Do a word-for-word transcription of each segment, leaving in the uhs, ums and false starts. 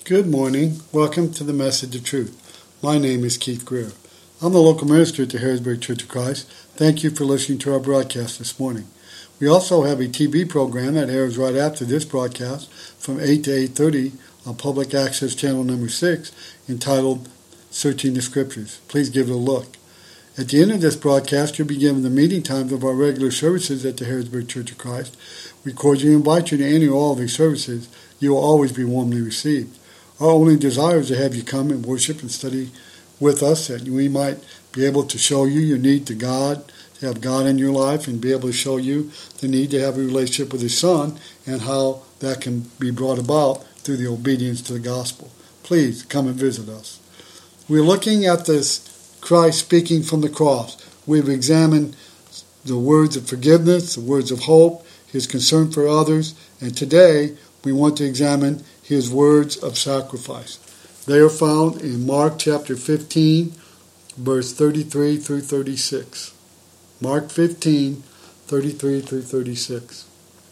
Good morning. Welcome to the Message of Truth. My name is Keith Greer. I'm the local minister at the Harrisburg Church of Christ. Thank you for listening to our broadcast this morning. We also have a T V program that airs right after this broadcast from eight to eight thirty on Public Access Channel number six entitled Searching the Scriptures. Please give it a look. At the end of this broadcast, you'll be given the meeting times of our regular services at the Harrisburg Church of Christ. We cordially invite you to any or all of these services. You will always be warmly received. Our only desire is to have you come and worship and study with us, that we might be able to show you your need to God, to have God in your life, and be able to show you the need to have a relationship with His Son and how that can be brought about through the obedience to the gospel. Please come and visit us. We're looking at this Christ speaking from the cross. We've examined the words of forgiveness, the words of hope, His concern for others, and today we want to examine His words of sacrifice. They are found in Mark chapter fifteen, verse thirty-three through thirty-six. Mark fifteen, thirty-three through thirty-six.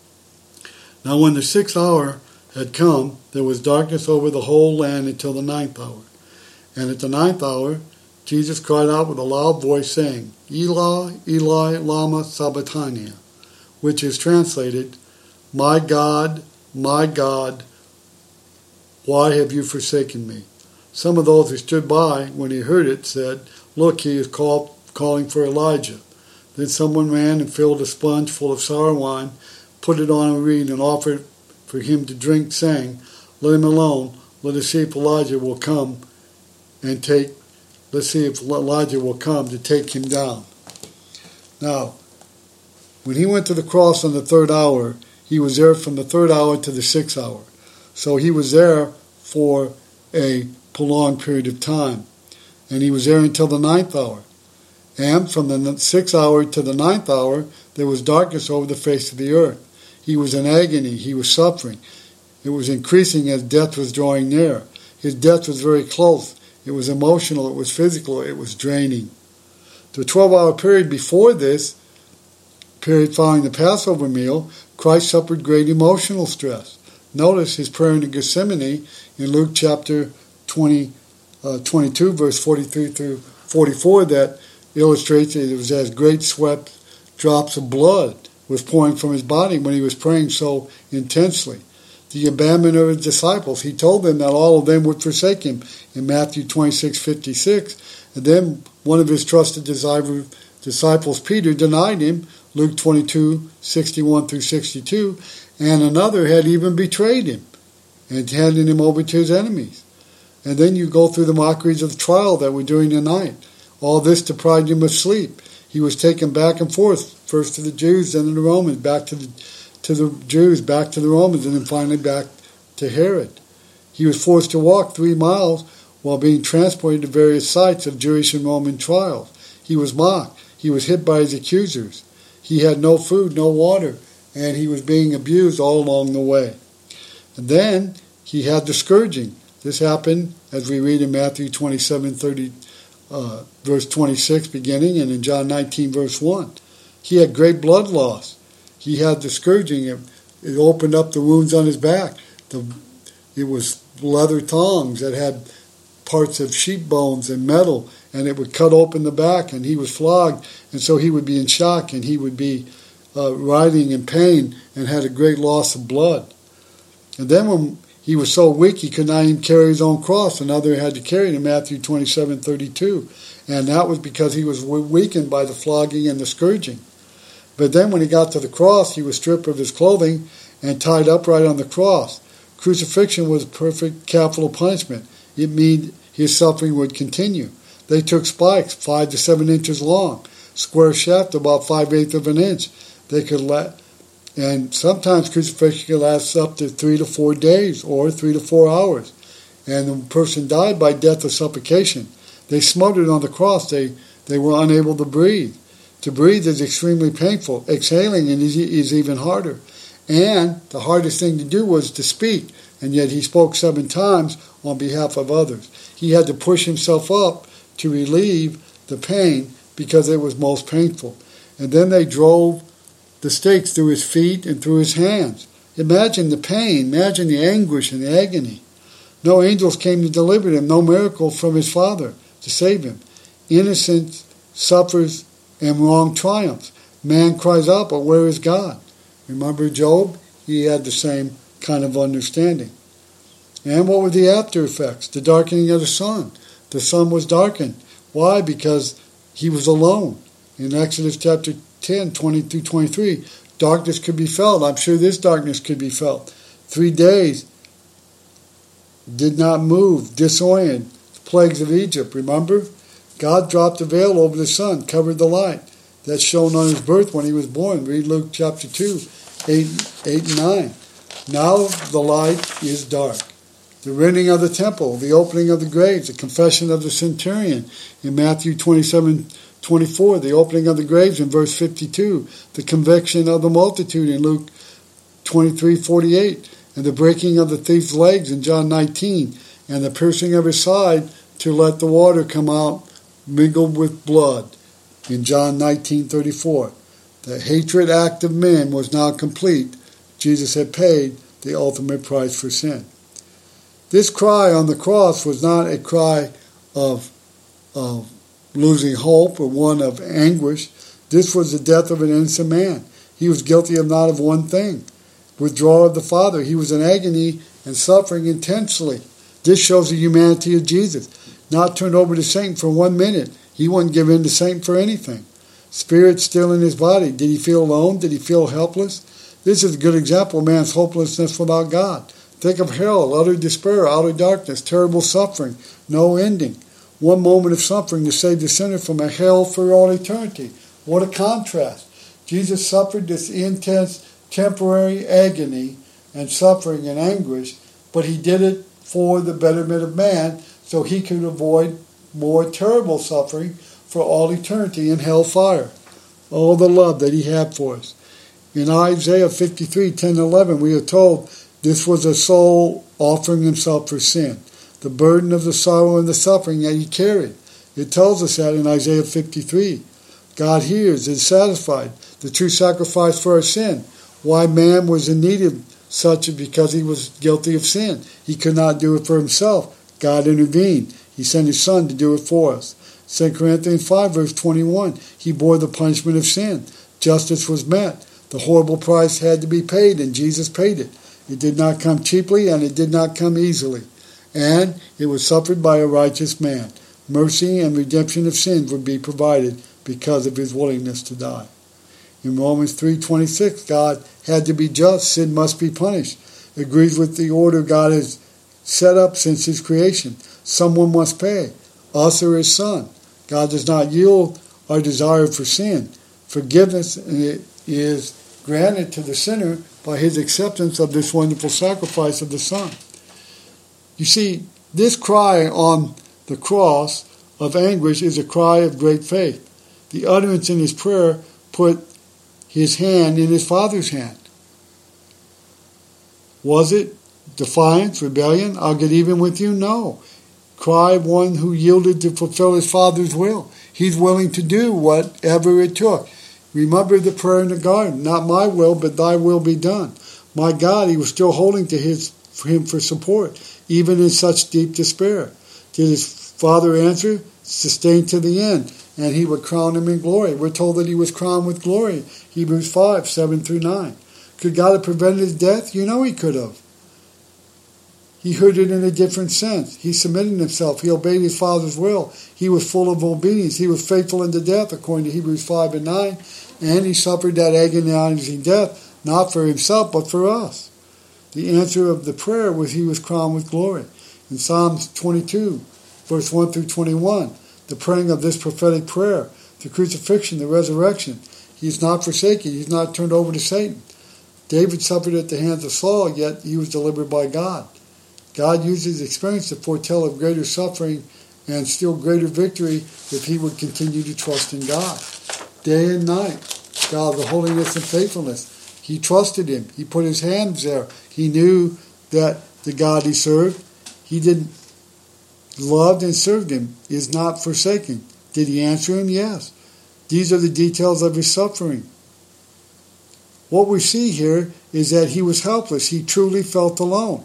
Now when the sixth hour had come, there was darkness over the whole land until the ninth hour. And at the ninth hour, Jesus cried out with a loud voice, saying, Eli, Eli, lama sabachthani, which is translated, My God, my God, why have you forsaken me? Some of those who stood by when he heard it said, Look, he is call, calling for Elijah. Then someone ran and filled a sponge full of sour wine, put it on a reed, and offered for him to drink, saying, Let him alone. Let us see if Elijah will come and take, let's see if Elijah will come to take him down. Now, when he went to the cross on the third hour, he was there from the third hour to the sixth hour. So he was there for a prolonged period of time. And he was there until the ninth hour. And from the sixth hour to the ninth hour, there was darkness over the face of the earth. He was in agony. He was suffering. It was increasing as death was drawing near. His death was very close. It was emotional. It was physical. It was draining. The twelve-hour period before this, period following the Passover meal, Christ suffered great emotional stress. Notice his prayer in Gethsemane in Luke chapter twenty, uh, twenty-two, verse forty-three through forty-four, that illustrates that it was as great sweat drops of blood was pouring from his body when he was praying so intensely. The abandonment of his disciples, he told them that all of them would forsake him in Matthew twenty-six fifty-six. And then one of his trusted disciples, Peter, denied him, Luke twenty-two sixty-one through sixty-two. And another had even betrayed him and handed him over to his enemies. And then you go through the mockeries of the trial that we're doing tonight. All this deprived him of sleep. He was taken back and forth, first to the Jews, then to the Romans, back to the, to the Jews, back to the Romans, and then finally back to Herod. He was forced to walk three miles while being transported to various sites of Jewish and Roman trials. He was mocked. He was hit by his accusers. He had no food, no water, and he was being abused all along the way. And then he had the scourging. This happened, as we read in Matthew twenty-seven, thirty, uh, verse twenty-six beginning, and in John nineteen, verse one. He had great blood loss. He had the scourging. It, it opened up the wounds on his back. The, it was leather tongs that had parts of sheep bones and metal, and it would cut open the back, and he was flogged, and so he would be in shock, and he would be Uh, writhing in pain and had a great loss of blood. And then when he was so weak he could not even carry his own cross, another had to carry it in Matthew twenty-seven thirty-two. And that was because he was weakened by the flogging and the scourging. But then when he got to the cross, he was stripped of his clothing and tied upright on the cross. Crucifixion was perfect capital punishment. It meant his suffering would continue. They took spikes five to seven inches long, square shaft about five-eighths of an inch. They could let, and sometimes crucifixion could last up to three to four days or three to four hours. And the person died by death of suffocation. They smothered on the cross. They, they were unable to breathe. To breathe is extremely painful. Exhaling is, is even harder. And the hardest thing to do was to speak. And yet he spoke seven times on behalf of others. He had to push himself up to relieve the pain because it was most painful. And then they drove the stakes through his feet and through his hands. Imagine the pain. Imagine the anguish and the agony. No angels came to deliver him. No miracle from his Father to save him. Innocence suffers and wrong triumphs. Man cries out, but where is God? Remember Job? He had the same kind of understanding. And what were the after effects? The darkening of the sun. The sun was darkened. Why? Because he was alone. In Exodus chapter ten, twenty through twenty-three, darkness could be felt. I'm sure this darkness could be felt. Three days did not move, disoriented. Plagues of Egypt, remember? God dropped the veil over the sun, covered the light. That's shown on his birth when he was born. Read Luke chapter two, eight, eight and nine. Now the light is dark. The rending of the temple, the opening of the graves, the confession of the centurion in Matthew twenty-seven, twenty-four, the opening of the graves in verse fifty-two, the conviction of the multitude in Luke twenty-three, forty-eight, and the breaking of the thief's legs in John nineteen, and the piercing of his side to let the water come out mingled with blood in John nineteen, thirty-four. The hatred act of men was now complete. Jesus had paid the ultimate price for sin. This cry on the cross was not a cry of, of losing hope or one of anguish. This was the death of an innocent man. He was guilty of not of one thing, withdrawal of the Father. He was in agony and suffering intensely. This shows the humanity of Jesus. Not turned over to Satan for one minute. He wouldn't give in to Satan for anything. Spirit still in his body. Did he feel alone? Did he feel helpless? This is a good example of man's hopelessness without God. Think of hell, utter despair, outer darkness, terrible suffering, no ending. One moment of suffering to save the sinner from a hell for all eternity. What a contrast. Jesus suffered this intense, temporary agony and suffering and anguish, but he did it for the betterment of man so he could avoid more terrible suffering for all eternity in hellfire. Oh, the love that he had for us. In Isaiah fifty-three, ten and eleven, we are told this was a soul offering himself for sin. The burden of the sorrow and the suffering that he carried. It tells us that in Isaiah fifty-three. God hears, is satisfied. The true sacrifice for our sin. Why man was in need of such because he was guilty of sin. He could not do it for himself. God intervened. He sent his Son to do it for us. Second Corinthians five, verse twenty-one. He bore the punishment of sin. Justice was met. The horrible price had to be paid, and Jesus paid it. It did not come cheaply, and it did not come easily. And it was suffered by a righteous man. Mercy and redemption of sins would be provided because of his willingness to die. In Romans three twenty-six, God had to be just. Sin must be punished. It agrees with the order God has set up since his creation. Someone must pay, us or his Son. God does not yield our desire for sin. Forgiveness is granted to the sinner by his acceptance of this wonderful sacrifice of the Son. You see, this cry on the cross of anguish is a cry of great faith. The utterance in his prayer put his hand in his Father's hand. Was it defiance, rebellion? I'll get even with you? No. Cry of one who yielded to fulfill his Father's will. He's willing to do whatever it took. Remember the prayer in the garden, not my will, but thy will be done. My God, he was still holding to his, for him for support, even in such deep despair. Did his Father answer? Sustained to the end, and he would crown him in glory. We're told that he was crowned with glory, Hebrews five, seven through nine. Could God have prevented his death? You know he could have. He heard it in a different sense. He submitted himself. He obeyed his Father's will. He was full of obedience. He was faithful unto death, according to Hebrews five and nine. And he suffered that agonizing death, not for himself, but for us. The answer of the prayer was he was crowned with glory. In Psalms twenty-two, verse one through twenty-one, the praying of this prophetic prayer, the crucifixion, the resurrection, he is not forsaken. He is not turned over to Satan. David suffered at the hands of Saul, yet he was delivered by God. God used his experience to foretell of greater suffering and still greater victory if he would continue to trust in God. Day and night, God, the holiness and faithfulness. He trusted him. He put his hands there. He knew that the God he served, he did loved and served him, is not forsaken. Did he answer him? Yes. These are the details of his suffering. What we see here is that he was helpless. He truly felt alone.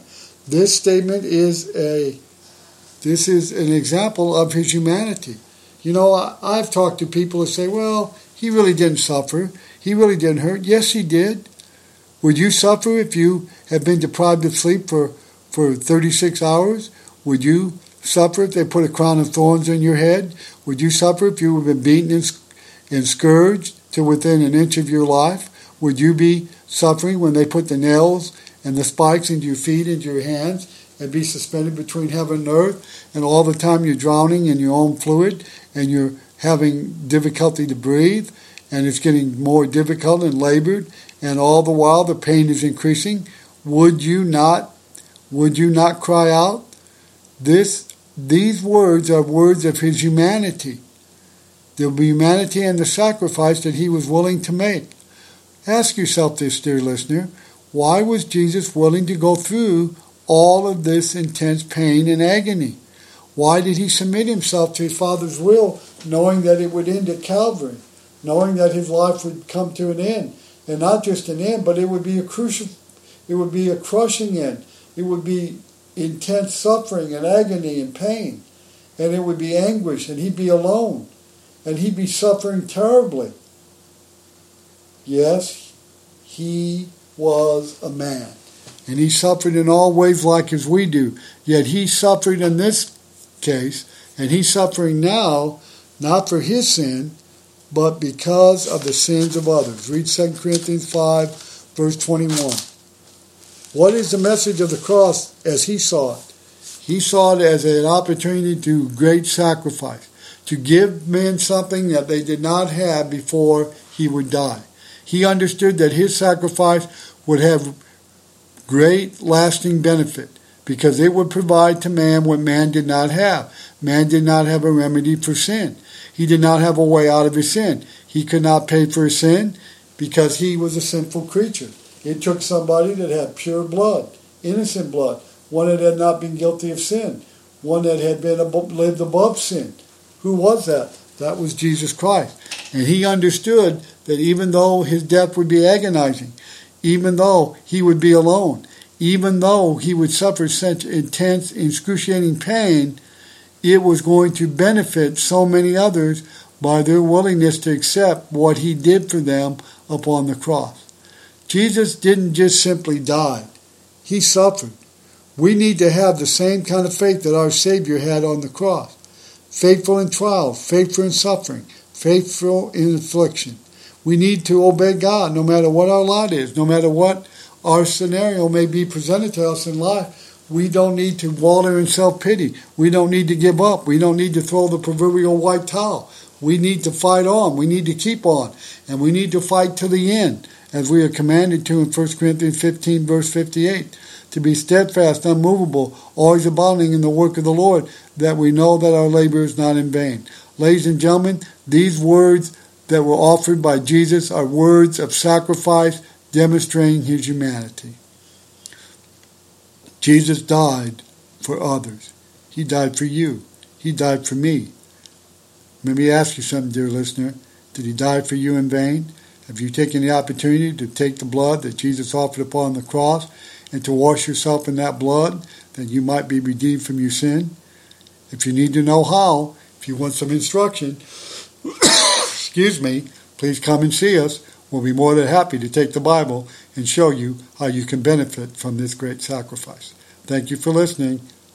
This statement is a, this is an example of his humanity. You know, I, I've talked to people who say, well, he really didn't suffer. He really didn't hurt. Yes, he did. Would you suffer if you have been deprived of sleep for, for thirty-six hours? Would you suffer if they put a crown of thorns on your head? Would you suffer if you have been beaten and, and scourged to within an inch of your life? Would you be suffering when they put the nails and the spikes into your feet, into your hands, and be suspended between heaven and earth, and all the time you're drowning in your own fluid, and you're having difficulty to breathe, and it's getting more difficult and labored, and all the while the pain is increasing? Would you not, would you not cry out? This, these words are words of his humanity, the humanity and the sacrifice that he was willing to make. Ask yourself this, dear listener. Why was Jesus willing to go through all of this intense pain and agony? Why did he submit himself to his Father's will, knowing that it would end at Calvary, knowing that his life would come to an end, and not just an end, but it would be a crucial, it would be a crushing end. It would be intense suffering and agony and pain, and it would be anguish, and he'd be alone, and he'd be suffering terribly. Yes, he was a man, and he suffered in all ways like as we do. Yet he suffered in this case, and he's suffering now, not for his sin, but because of the sins of others. Read Second Corinthians five, verse twenty-one. What is the message of the cross as he saw it? He saw it as an opportunity to do great sacrifice, to give men something that they did not have before he would die. He understood that his sacrifice would have great lasting benefit because it would provide to man what man did not have. Man did not have a remedy for sin. He did not have a way out of his sin. He could not pay for his sin because he was a sinful creature. It took somebody that had pure blood, innocent blood, one that had not been guilty of sin, one that had been above, lived above sin. Who was that? That was Jesus Christ. And he understood that even though his death would be agonizing, even though he would be alone, even though he would suffer such intense, excruciating pain, it was going to benefit so many others by their willingness to accept what he did for them upon the cross. Jesus didn't just simply die. He suffered. We need to have the same kind of faith that our Savior had on the cross. Faithful in trial, faithful in suffering, faithful in affliction. We need to obey God no matter what our lot is, no matter what our scenario may be presented to us in life. We don't need to wallow in self-pity. We don't need to give up. We don't need to throw the proverbial white towel. We need to fight on. We need to keep on. And we need to fight to the end, as we are commanded to in First Corinthians fifteen, verse fifty-eight. To be steadfast, unmovable, always abounding in the work of the Lord, that we know that our labor is not in vain. Ladies and gentlemen, these words that were offered by Jesus are words of sacrifice demonstrating his humanity. Jesus died for others. He died for you. He died for me. Let me ask you something, dear listener. Did he die for you in vain? Have you taken the opportunity to take the blood that Jesus offered upon the cross and to wash yourself in that blood that you might be redeemed from your sin? If you need to know how, if you want some instruction, excuse me, please come and see us. We'll be more than happy to take the Bible and show you how you can benefit from this great sacrifice. Thank you for listening.